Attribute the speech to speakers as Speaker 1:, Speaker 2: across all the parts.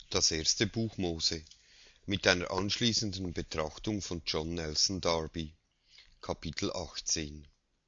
Speaker 1: Das erste Buch Mose mit einer anschließenden Betrachtung von John Nelson Darby. Kapitel 18.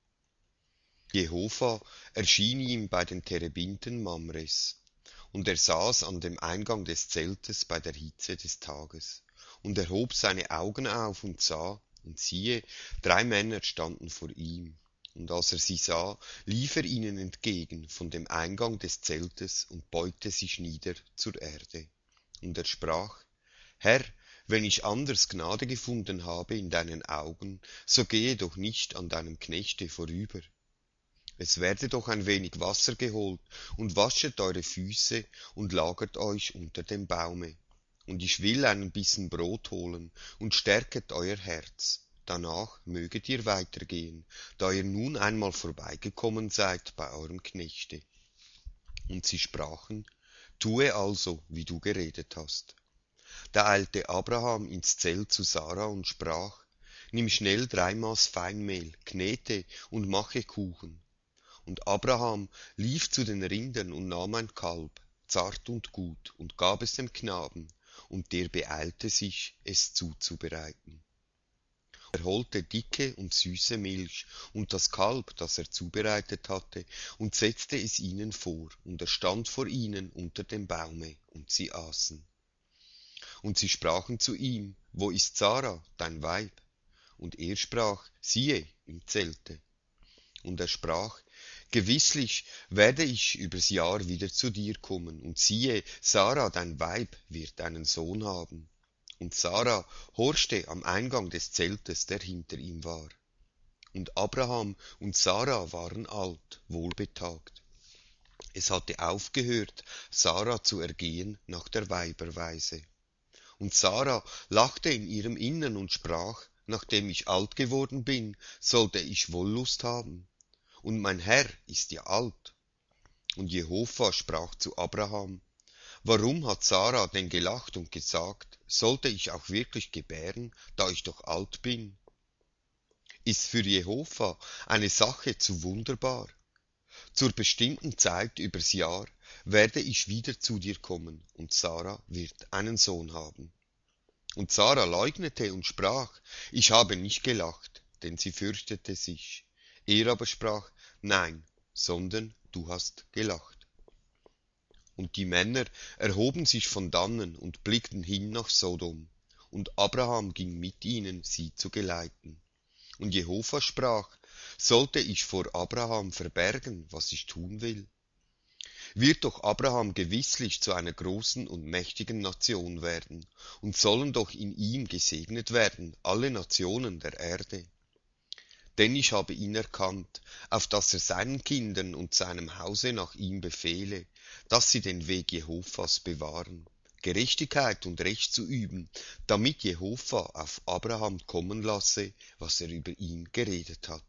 Speaker 1: Jehova erschien ihm bei den Terebinten Mamres, und er saß an dem Eingang des Zeltes bei der Hitze des Tages, und er hob seine Augen auf und sah, und siehe, 3 Männer standen vor ihm. Und als er sie sah, lief er ihnen entgegen von dem Eingang des Zeltes und beugte sich nieder zur Erde. Und er sprach: Herr, wenn ich anders Gnade gefunden habe in deinen Augen, so gehe doch nicht an deinem Knechte vorüber. Es werde doch ein wenig Wasser geholt, und waschet eure Füße und lagert euch unter dem Baume. Und ich will einen Bissen Brot holen, und stärket euer Herz. Danach möget ihr weitergehen, da ihr nun einmal vorbeigekommen seid bei eurem Knechte. Und sie sprachen: Tue also, wie du geredet hast. Da eilte Abraham ins Zelt zu Sarah und sprach: Nimm schnell 3 Maß Feinmehl, knete und mache Kuchen. Und Abraham lief zu den Rindern und nahm ein Kalb, zart und gut, und gab es dem Knaben, und der beeilte sich, es zuzubereiten. Er holte dicke und süße Milch und das Kalb, das er zubereitet hatte, und setzte es ihnen vor, und er stand vor ihnen unter dem Baume, und sie aßen. Und sie sprachen zu ihm: Wo ist Sarah, dein Weib? Und er sprach: Siehe, im Zelte. Und er sprach: Gewisslich werde ich übers Jahr wieder zu dir kommen, und siehe, Sarah, dein Weib, wird einen Sohn haben. Und Sarah horchte am Eingang des Zeltes, der hinter ihm war. Und Abraham und Sarah waren alt, wohlbetagt. Es hatte aufgehört, Sarah zu ergehen nach der Weiberweise. Und Sarah lachte in ihrem Innern und sprach: Nachdem ich alt geworden bin, sollte ich Wollust haben. Und mein Herr ist ja alt. Und Jehova sprach zu Abraham: Warum hat Sarah denn gelacht und gesagt: Sollte ich auch wirklich gebären, da ich doch alt bin? Ist für Jehova eine Sache zu wunderbar? Zur bestimmten Zeit übers Jahr werde ich wieder zu dir kommen, und Sarah wird einen Sohn haben. Und Sarah leugnete und sprach: Ich habe nicht gelacht, denn sie fürchtete sich. Er aber sprach: Nein, sondern du hast gelacht. Und die Männer erhoben sich von dannen und blickten hin nach Sodom. Und Abraham ging mit ihnen, sie zu geleiten. Und Jehova sprach: Sollte ich vor Abraham verbergen, was ich tun will? Wird doch Abraham gewisslich zu einer großen und mächtigen Nation werden, und sollen doch in ihm gesegnet werden alle Nationen der Erde. Denn ich habe ihn erkannt, auf dass er seinen Kindern und seinem Hause nach ihm befehle, dass sie den Weg Jehovas bewahren, Gerechtigkeit und Recht zu üben, damit Jehova auf Abraham kommen lasse, was er über ihn geredet hat.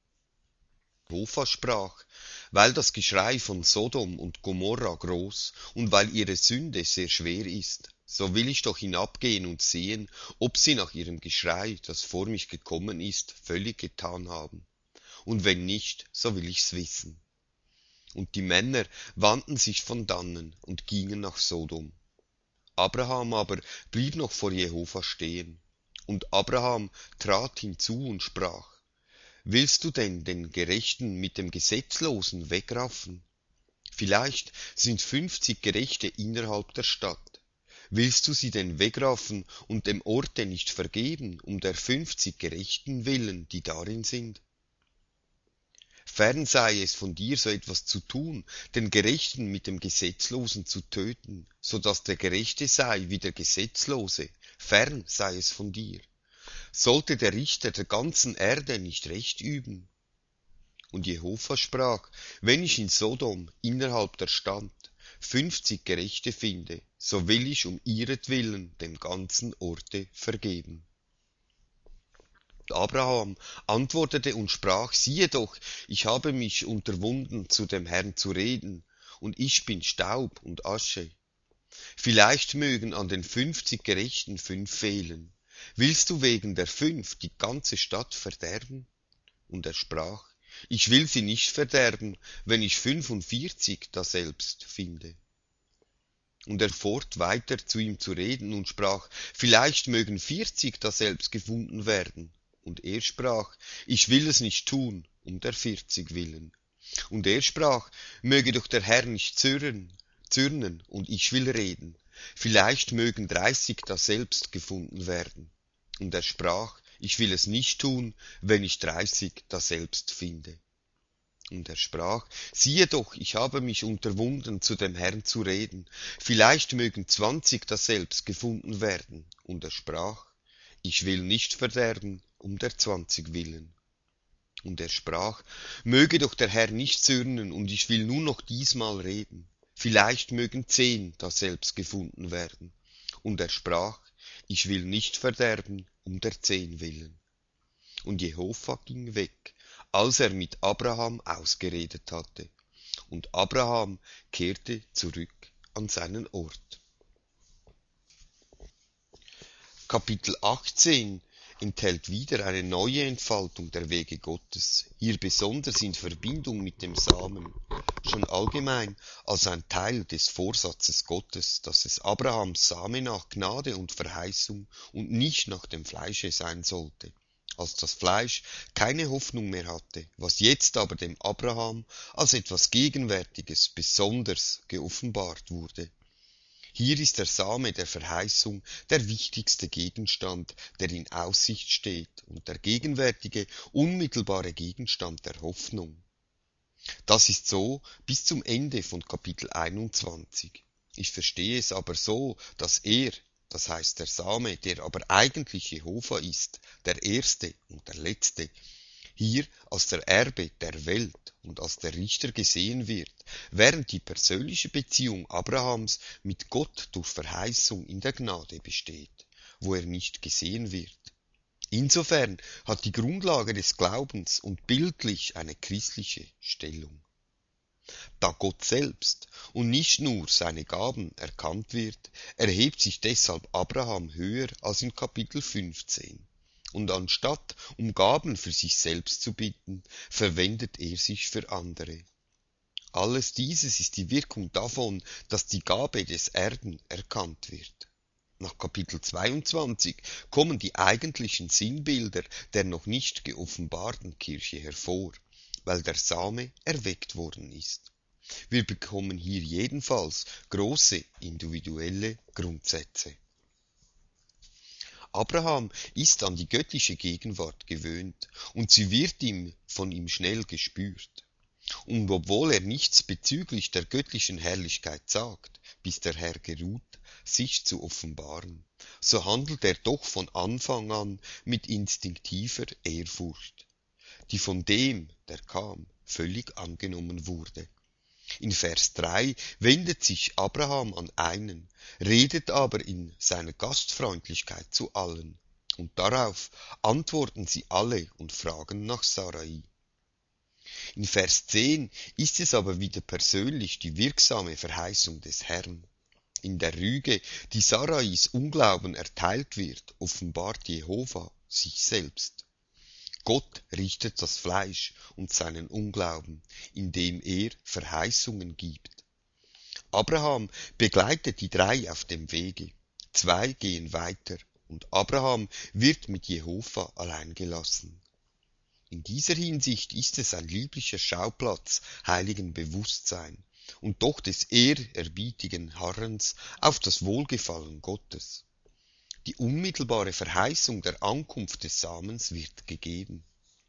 Speaker 1: Jehova sprach: Weil das Geschrei von Sodom und Gomorra groß und weil ihre Sünde sehr schwer ist, so will ich doch hinabgehen und sehen, ob sie nach ihrem Geschrei, das vor mich gekommen ist, völlig getan haben. Und wenn nicht, so will ich's wissen. Und die Männer wandten sich von dannen und gingen nach Sodom. Abraham aber blieb noch vor Jehova stehen. Und Abraham trat hinzu und sprach: Willst du denn den Gerechten mit dem Gesetzlosen wegraffen? Vielleicht sind 50 Gerechte innerhalb der Stadt. Willst du sie denn wegraffen und dem Orte nicht vergeben, um der 50 Gerechten willen, die darin sind? Fern sei es von dir, so etwas zu tun, den Gerechten mit dem Gesetzlosen zu töten, so dass der Gerechte sei wie der Gesetzlose. Fern sei es von dir. Sollte der Richter der ganzen Erde nicht Recht üben? Und Jehova sprach: Wenn ich in Sodom innerhalb der Stadt 50 Gerechte finde, so will ich um ihretwillen dem ganzen Orte vergeben. Abraham antwortete und sprach: Siehe doch, ich habe mich unterwunden, zu dem Herrn zu reden, und ich bin Staub und Asche. Vielleicht mögen an den 50 Gerechten 5 fehlen. Willst du wegen der 5 die ganze Stadt verderben? Und er sprach: Ich will sie nicht verderben, wenn ich 45 daselbst finde. Und er fort weiter zu ihm zu reden und sprach, vielleicht mögen 40 daselbst gefunden werden. Und er sprach, ich will es nicht tun, um der 40 willen. Und er sprach, möge doch der Herr nicht zürnen, und ich will reden. Vielleicht mögen 30 daselbst gefunden werden. Und er sprach, ich will es nicht tun, wenn ich 30 daselbst finde. Und er sprach, siehe doch, ich habe mich unterwunden, zu dem Herrn zu reden. Vielleicht mögen 20 daselbst gefunden werden. Und er sprach, ich will nicht verderben, um der 20 willen. Und er sprach, möge doch der Herr nicht zürnen, und ich will nur noch diesmal reden. Vielleicht mögen 10 daselbst gefunden werden. Und er sprach, ich will nicht verderben, um der 10 willen. Und Jehova ging weg, als er mit Abraham ausgeredet hatte. Und Abraham kehrte zurück an seinen Ort. Kapitel 18 enthält wieder eine neue Entfaltung der Wege Gottes, hier besonders in Verbindung mit dem Samen, schon allgemein als ein Teil des Vorsatzes Gottes, dass es Abrahams Same nach Gnade und Verheißung und nicht nach dem Fleische sein sollte, als das Fleisch keine Hoffnung mehr hatte, was jetzt aber dem Abraham als etwas Gegenwärtiges besonders geoffenbart wurde. Hier ist der Same der Verheißung der wichtigste Gegenstand, der in Aussicht steht, und der gegenwärtige, unmittelbare Gegenstand der Hoffnung. Das ist so bis zum Ende von Kapitel 21. Ich verstehe es aber so, dass er, das heißt der Same, der aber eigentlich Jehova ist, der Erste und der Letzte, hier als der Erbe der Welt und als der Richter gesehen wird, während die persönliche Beziehung Abrahams mit Gott durch Verheißung in der Gnade besteht, wo er nicht gesehen wird. Insofern hat die Grundlage des Glaubens und bildlich eine christliche Stellung. Da Gott selbst und nicht nur seine Gaben erkannt wird, erhebt sich deshalb Abraham höher als in Kapitel 15. Und anstatt um Gaben für sich selbst zu bitten, verwendet er sich für andere. Alles dieses ist die Wirkung davon, dass die Gabe des Erben erkannt wird. Nach Kapitel 22 kommen die eigentlichen Sinnbilder der noch nicht geoffenbarten Kirche hervor, weil der Same erweckt worden ist. Wir bekommen hier jedenfalls große individuelle Grundsätze. Abraham ist an die göttliche Gegenwart gewöhnt, und sie wird von ihm schnell gespürt. Und obwohl er nichts bezüglich der göttlichen Herrlichkeit sagt, bis der Herr geruht, sich zu offenbaren, so handelt er doch von Anfang an mit instinktiver Ehrfurcht, die von dem, der kam, völlig angenommen wurde. In Vers 3 wendet sich Abraham an einen, redet aber in seiner Gastfreundlichkeit zu allen, und darauf antworten sie alle und fragen nach Sarai. In Vers 10 ist es aber wieder persönlich die wirksame Verheißung des Herrn. In der Rüge, die Sarais Unglauben erteilt wird, offenbart Jehova sich selbst. Gott richtet das Fleisch und seinen Unglauben, indem er Verheißungen gibt. Abraham begleitet die 3 auf dem Wege. 2 gehen weiter und Abraham wird mit Jehova allein gelassen. In dieser Hinsicht ist es ein lieblicher Schauplatz heiligen Bewusstsein und doch des ehrerbietigen Harrens auf das Wohlgefallen Gottes. Die unmittelbare Verheißung der Ankunft des Samens wird gegeben.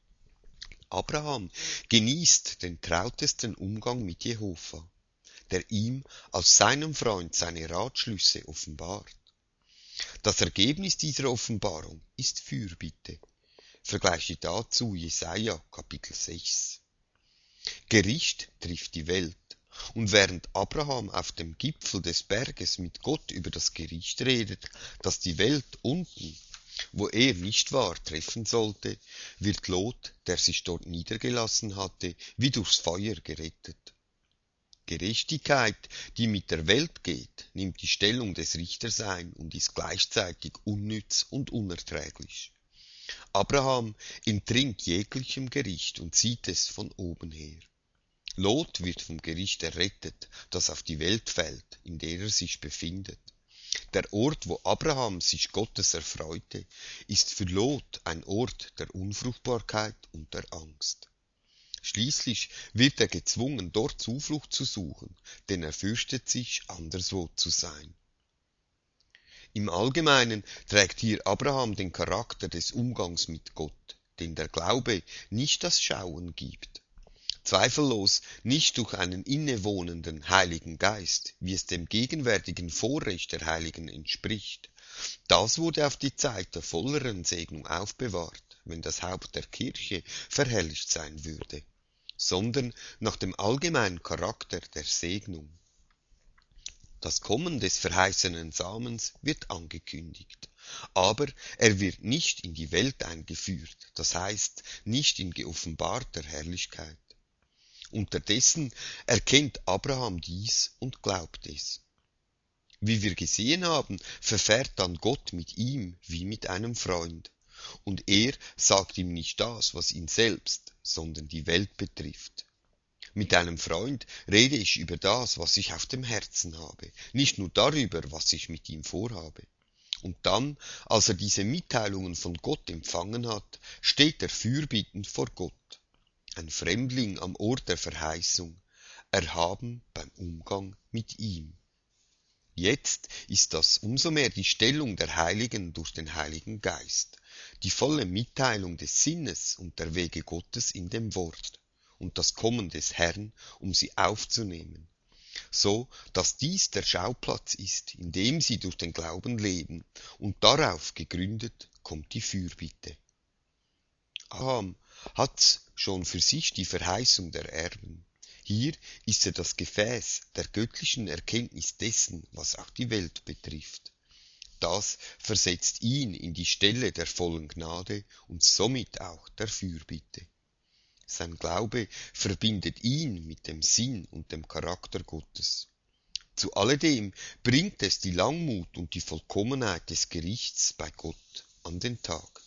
Speaker 1: Abraham genießt den trautesten Umgang mit Jehova, der ihm als seinem Freund seine Ratschlüsse offenbart. Das Ergebnis dieser Offenbarung ist Fürbitte. Vergleiche dazu Jesaja Kapitel 6. Gericht trifft die Welt. Und während Abraham auf dem Gipfel des Berges mit Gott über das Gericht redet, das die Welt unten, wo er nicht war, treffen sollte, wird Lot, der sich dort niedergelassen hatte, wie durchs Feuer gerettet. Gerechtigkeit, die mit der Welt geht, nimmt die Stellung des Richters ein und ist gleichzeitig unnütz und unerträglich. Abraham entrinnt jeglichem Gericht und sieht es von oben her. Lot wird vom Gericht errettet, das auf die Welt fällt, in der er sich befindet. Der Ort, wo Abraham sich Gottes erfreute, ist für Lot ein Ort der Unfruchtbarkeit und der Angst. Schließlich wird er gezwungen, dort Zuflucht zu suchen, denn er fürchtet sich, anderswo zu sein. Im Allgemeinen trägt hier Abraham den Charakter des Umgangs mit Gott, den der Glaube nicht das Schauen gibt. Zweifellos nicht durch einen innewohnenden Heiligen Geist, wie es dem gegenwärtigen Vorrecht der Heiligen entspricht. Das wurde auf die Zeit der volleren Segnung aufbewahrt, wenn das Haupt der Kirche verherrlicht sein würde, sondern nach dem allgemeinen Charakter der Segnung. Das Kommen des verheißenen Samens wird angekündigt, aber er wird nicht in die Welt eingeführt, das heißt nicht in geoffenbarter Herrlichkeit. Unterdessen erkennt Abraham dies und glaubt es. Wie wir gesehen haben, verfährt dann Gott mit ihm wie mit einem Freund, und er sagt ihm nicht das, was ihn selbst, sondern die Welt betrifft. Mit einem Freund rede ich über das, was ich auf dem Herzen habe, nicht nur darüber, was ich mit ihm vorhabe. Und dann, als er diese Mitteilungen von Gott empfangen hat, steht er fürbittend vor Gott, ein Fremdling am Ort der Verheißung, erhaben beim Umgang mit ihm. Jetzt ist das umso mehr die Stellung der Heiligen durch den Heiligen Geist, die volle Mitteilung des Sinnes und der Wege Gottes in dem Wort und das Kommen des Herrn, um sie aufzunehmen, so dass dies der Schauplatz ist, in dem sie durch den Glauben leben, und darauf gegründet kommt die Fürbitte. Abraham hat schon für sich die Verheißung der Erben. Hier ist er das Gefäß der göttlichen Erkenntnis dessen, was auch die Welt betrifft. Das versetzt ihn in die Stelle der vollen Gnade und somit auch der Fürbitte. Sein Glaube verbindet ihn mit dem Sinn und dem Charakter Gottes. Zu alledem bringt es die Langmut und die Vollkommenheit des Gerichts bei Gott an den Tag.